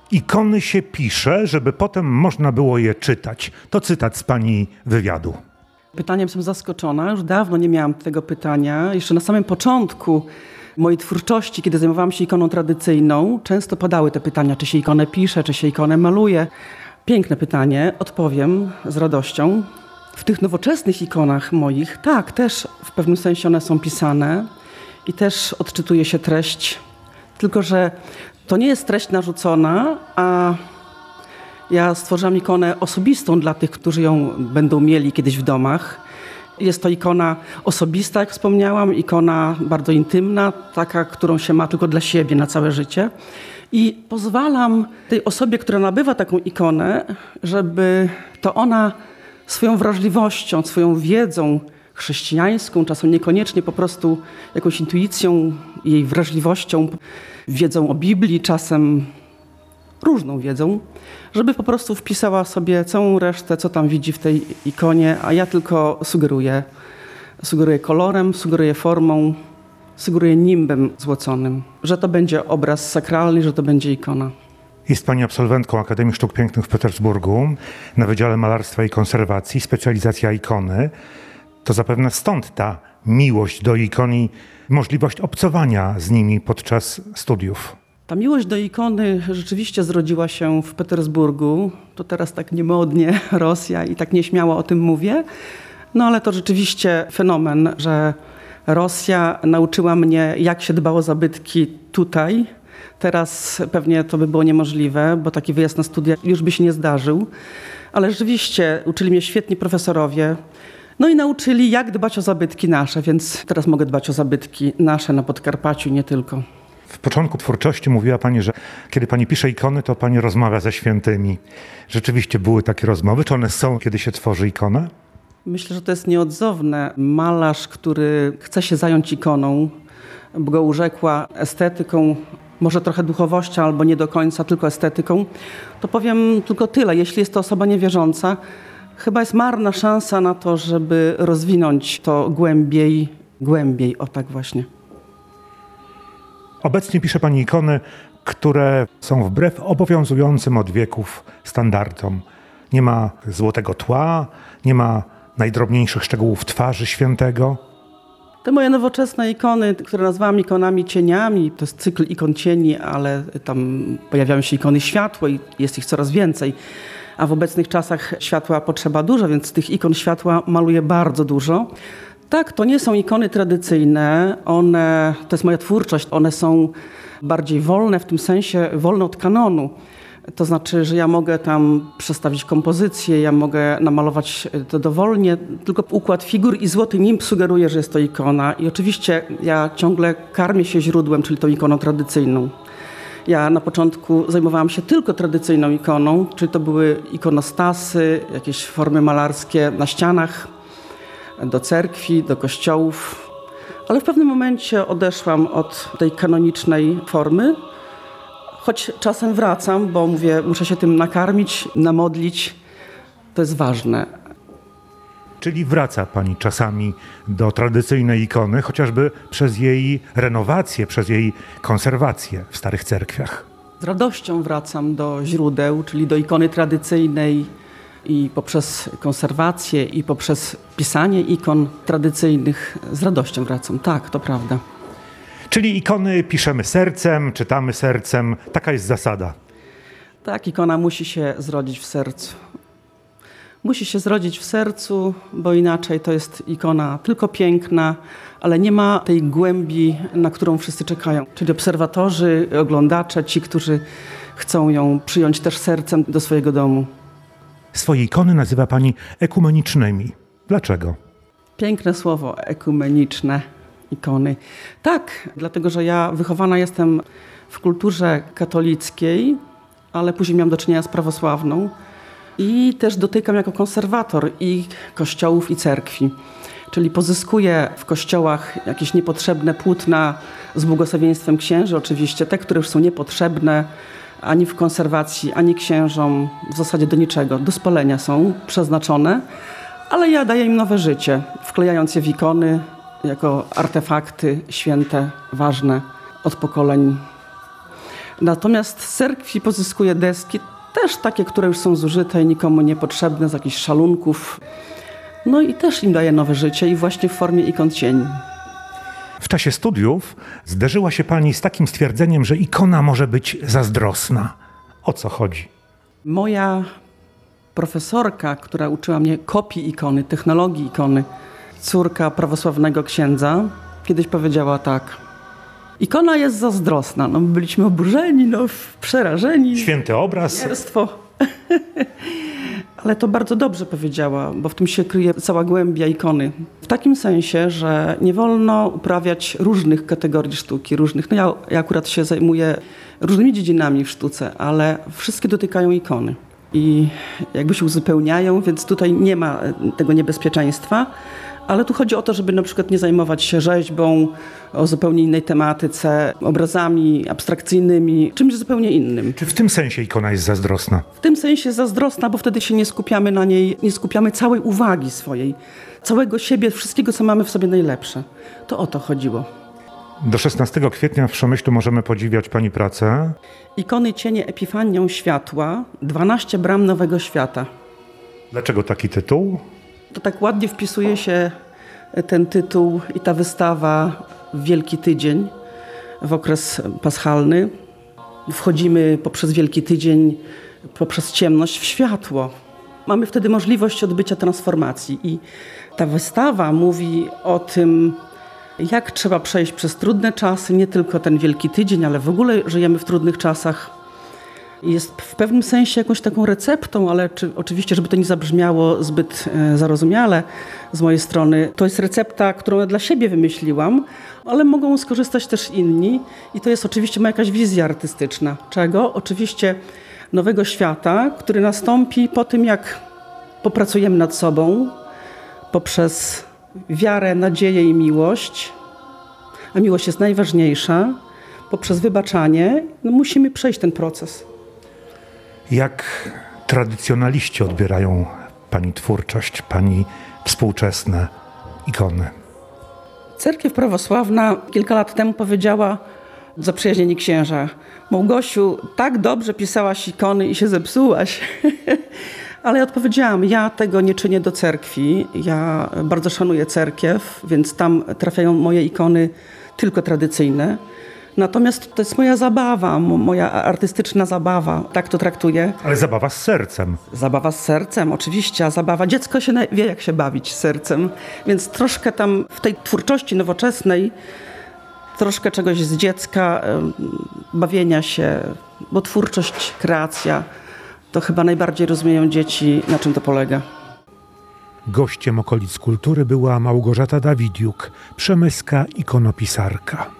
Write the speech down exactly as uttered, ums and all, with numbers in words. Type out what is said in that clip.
Ikony się pisze, żeby potem można było je czytać. To cytat z pani wywiadu. Pytaniem jestem zaskoczona. Już dawno nie miałam tego pytania. Jeszcze na samym początku mojej twórczości, kiedy zajmowałam się ikoną tradycyjną, często padały te pytania, czy się ikonę pisze, czy się ikonę maluje. Piękne pytanie, odpowiem z radością. W tych nowoczesnych ikonach moich, tak, też w pewnym sensie one są pisane i też odczytuje się treść, tylko że to nie jest treść narzucona, a ja stworzyłam ikonę osobistą dla tych, którzy ją będą mieli kiedyś w domach. Jest to ikona osobista, jak wspomniałam, ikona bardzo intymna, taka, którą się ma tylko dla siebie na całe życie. I pozwalam tej osobie, która nabywa taką ikonę, żeby to ona swoją wrażliwością, swoją wiedzą chrześcijańską, czasem niekoniecznie po prostu jakąś intuicją, jej wrażliwością, wiedzą o Biblii, czasem różną wiedzą, żeby po prostu wpisała sobie całą resztę, co tam widzi w tej ikonie, a ja tylko sugeruję. Sugeruję kolorem, sugeruję formą, sugeruję nimbem złoconym, że to będzie obraz sakralny, że to będzie ikona. Jest pani absolwentką Akademii Sztuk Pięknych w Petersburgu na Wydziale Malarstwa i Konserwacji, specjalizacja ikony. To zapewne stąd ta miłość do ikon i możliwość obcowania z nimi podczas studiów. Ta miłość do ikony rzeczywiście zrodziła się w Petersburgu. To teraz tak niemodnie Rosja i tak nieśmiało o tym mówię. No ale to rzeczywiście fenomen, że Rosja nauczyła mnie, jak się dba o zabytki tutaj. Teraz pewnie to by było niemożliwe, bo taki wyjazd na studia już by się nie zdarzył. Ale rzeczywiście uczyli mnie świetni profesorowie. No i nauczyli, jak dbać o zabytki nasze, więc teraz mogę dbać o zabytki nasze na Podkarpaciu, nie tylko. W początku twórczości mówiła pani, że kiedy pani pisze ikony, to pani rozmawia ze świętymi. Rzeczywiście były takie rozmowy? Czy one są, kiedy się tworzy ikonę? Myślę, że to jest nieodzowne. Malarz, który chce się zająć ikoną, bo go urzekła estetyką, może trochę duchowością, albo nie do końca, tylko estetyką, to powiem tylko tyle. Jeśli jest to osoba niewierząca, chyba jest marna szansa na to, żeby rozwinąć to głębiej, głębiej, o tak właśnie. Obecnie pisze pani ikony, które są wbrew obowiązującym od wieków standardom. Nie ma złotego tła, nie ma najdrobniejszych szczegółów twarzy świętego. Te moje nowoczesne ikony, które nazwałam ikonami cieniami, to jest cykl ikon cieni, ale tam pojawiają się ikony światła i jest ich coraz więcej. A w obecnych czasach światła potrzeba dużo, więc tych ikon światła maluję bardzo dużo. Tak, to nie są ikony tradycyjne, one, to jest moja twórczość, one są bardziej wolne, w tym sensie wolne od kanonu. To znaczy, że ja mogę tam przestawić kompozycję, ja mogę namalować to dowolnie, tylko układ figur i złoty nimb sugeruje, że jest to ikona. I oczywiście ja ciągle karmię się źródłem, czyli tą ikoną tradycyjną. Ja na początku zajmowałam się tylko tradycyjną ikoną, czyli to były ikonostasy, jakieś formy malarskie na ścianach, do cerkwi, do kościołów. Ale w pewnym momencie odeszłam od tej kanonicznej formy, choć czasem wracam, bo mówię, muszę się tym nakarmić, namodlić. To jest ważne. Czyli wraca pani czasami do tradycyjnej ikony, chociażby przez jej renowację, przez jej konserwację w starych cerkwiach. Z radością wracam do źródeł, czyli do ikony tradycyjnej i poprzez konserwację i poprzez pisanie ikon tradycyjnych z radością wracam. Tak, to prawda. Czyli ikony piszemy sercem, czytamy sercem. Taka jest zasada. Tak, ikona musi się zrodzić w sercu. Musi się zrodzić w sercu, bo inaczej to jest ikona tylko piękna, ale nie ma tej głębi, na którą wszyscy czekają. Czyli obserwatorzy, oglądacze, ci, którzy chcą ją przyjąć też sercem do swojego domu. Swoje ikony nazywa pani ekumenicznymi. Dlaczego? Piękne słowo, ekumeniczne ikony. Tak, dlatego że ja wychowana jestem w kulturze katolickiej, ale później miałam do czynienia z prawosławną i też dotykam jako konserwator i kościołów, i cerkwi. Czyli pozyskuję w kościołach jakieś niepotrzebne płótna z błogosławieństwem księży, oczywiście te, które już są niepotrzebne ani w konserwacji, ani księżom, w zasadzie do niczego. Do spalenia są przeznaczone, ale ja daję im nowe życie, wklejając je w ikony jako artefakty święte, ważne od pokoleń. Natomiast z cerkwi pozyskuję deski, też takie, które już są zużyte i nikomu niepotrzebne, z jakichś szalunków. No i też im daję nowe życie i właśnie w formie ikon cieni. W czasie studiów zderzyła się pani z takim stwierdzeniem, że ikona może być zazdrosna. O co chodzi? Moja profesorka, która uczyła mnie kopii ikony, technologii ikony, córka prawosławnego księdza, kiedyś powiedziała tak: ikona jest zazdrosna. No, my byliśmy oburzeni, no, przerażeni. Święty obraz. Mierstwo. Ale to bardzo dobrze powiedziała, bo w tym się kryje cała głębia ikony. W takim sensie, że nie wolno uprawiać różnych kategorii sztuki, różnych. No ja, ja akurat się zajmuję różnymi dziedzinami w sztuce, ale wszystkie dotykają ikony. I jakby się uzupełniają, więc tutaj nie ma tego niebezpieczeństwa. Ale tu chodzi o to, żeby na przykład nie zajmować się rzeźbą o zupełnie innej tematyce, obrazami abstrakcyjnymi, czymś zupełnie innym. Czy w tym sensie ikona jest zazdrosna? W tym sensie zazdrosna, bo wtedy się nie skupiamy na niej, nie skupiamy całej uwagi swojej, całego siebie, wszystkiego, co mamy w sobie najlepsze. To o to chodziło. Do szesnastego kwietnia w Przemyślu możemy podziwiać pani pracę. Ikony cienie Epifanią światła, dwanaście bram nowego świata. Dlaczego taki tytuł? To tak ładnie wpisuje się ten tytuł i ta wystawa w Wielki Tydzień, w okres paschalny. Wchodzimy poprzez Wielki Tydzień, poprzez ciemność w światło. Mamy wtedy możliwość odbycia transformacji i ta wystawa mówi o tym, jak trzeba przejść przez trudne czasy, nie tylko ten Wielki Tydzień, ale w ogóle żyjemy w trudnych czasach. Jest w pewnym sensie jakąś taką receptą, ale czy, oczywiście, żeby to nie zabrzmiało zbyt e, zarozumiale z mojej strony, to jest recepta, którą ja dla siebie wymyśliłam, ale mogą skorzystać też inni i to jest oczywiście moja jakaś wizja artystyczna. Czego? Oczywiście nowego świata, który nastąpi po tym, jak popracujemy nad sobą poprzez wiarę, nadzieję i miłość, a miłość jest najważniejsza, poprzez wybaczanie, no musimy przejść ten proces. Jak tradycjonaliści odbierają pani twórczość, pani współczesne ikony? Cerkiew prawosławna kilka lat temu powiedziała zaprzyjaźnieni księża: Małgosiu, tak dobrze pisałaś ikony i się zepsułaś. Ale ja odpowiedziałam, ja tego nie czynię do cerkwi. Ja bardzo szanuję cerkiew, więc tam trafiają moje ikony tylko tradycyjne. Natomiast to jest moja zabawa, moja artystyczna zabawa, tak to traktuję. Ale zabawa z sercem. Zabawa z sercem, oczywiście, a zabawa. Dziecko się wie, jak się bawić sercem, więc troszkę tam w tej twórczości nowoczesnej, troszkę czegoś z dziecka, bawienia się, bo twórczość, kreacja, to chyba najbardziej rozumieją dzieci, na czym to polega. Gościem Okolic Kultury była Małgorzata Dawidiuk, przemyska ikonopisarka.